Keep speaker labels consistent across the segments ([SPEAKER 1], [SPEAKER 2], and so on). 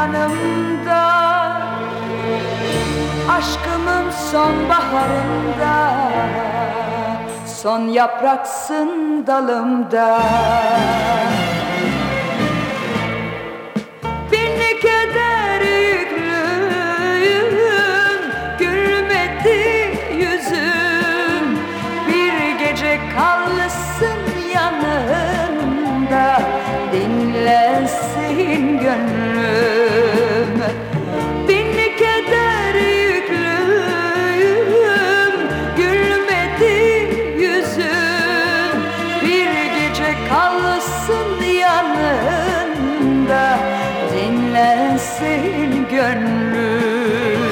[SPEAKER 1] yanımda, aşkımın sonbaharında, son yapraksın dalımda. Bin keder yüklüyüm, gülmedi yüzüm. Bir gece kalsın yanında, dinlensin gönlüm. Bin keder yüklüyüm, gülmedi yüzüm. Bir gece kalsın yanında, dinlensin gönlüm.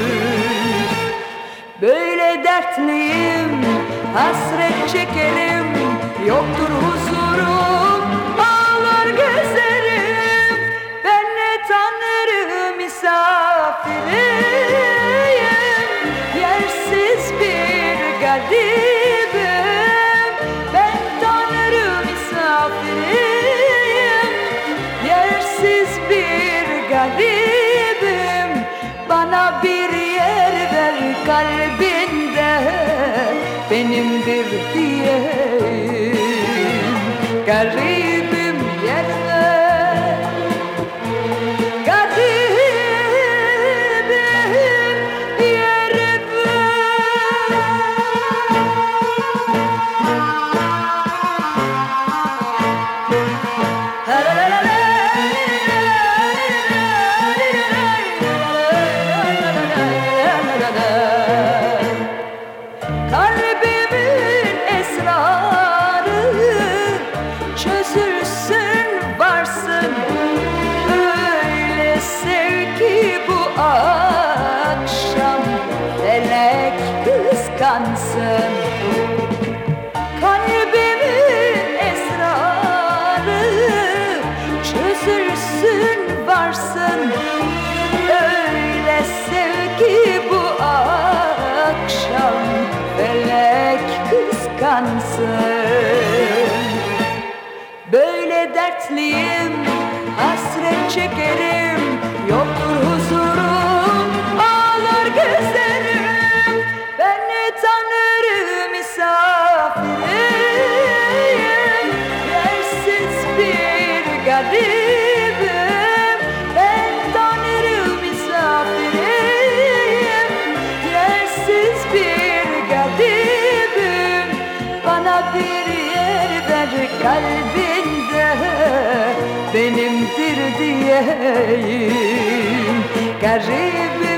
[SPEAKER 1] Böyle dertliyim, hasret çekerim, yoktur huzurum, ağlar gözlerim. Ben ne Tanrı misafiriyim, yersiz bir garibim. Ben Tanrı misafiriyim, yersiz bir garibim. Bana bir yer ver kalbinde, benimdir diyeyim. Garibim yer ver, garibim yer kalbimin esrarı çözülsün varsın. Öyle sev ki bu akşam felek kıskansın. Kalbimin esrarı çözülsün varsın. Öyle sev ki bu akşam felek kıskansın. Böyle dertliyim, hasret çekerim, yoktur huzurum, ağlar gözlerim. Ben ne Tanrı misafiriyim, yersiz bir garibim. Ben Tanrı misafiriyim, yersiz bir garibim. Bana bir yer ver kalbinde, benimdir diyeyim. Garibim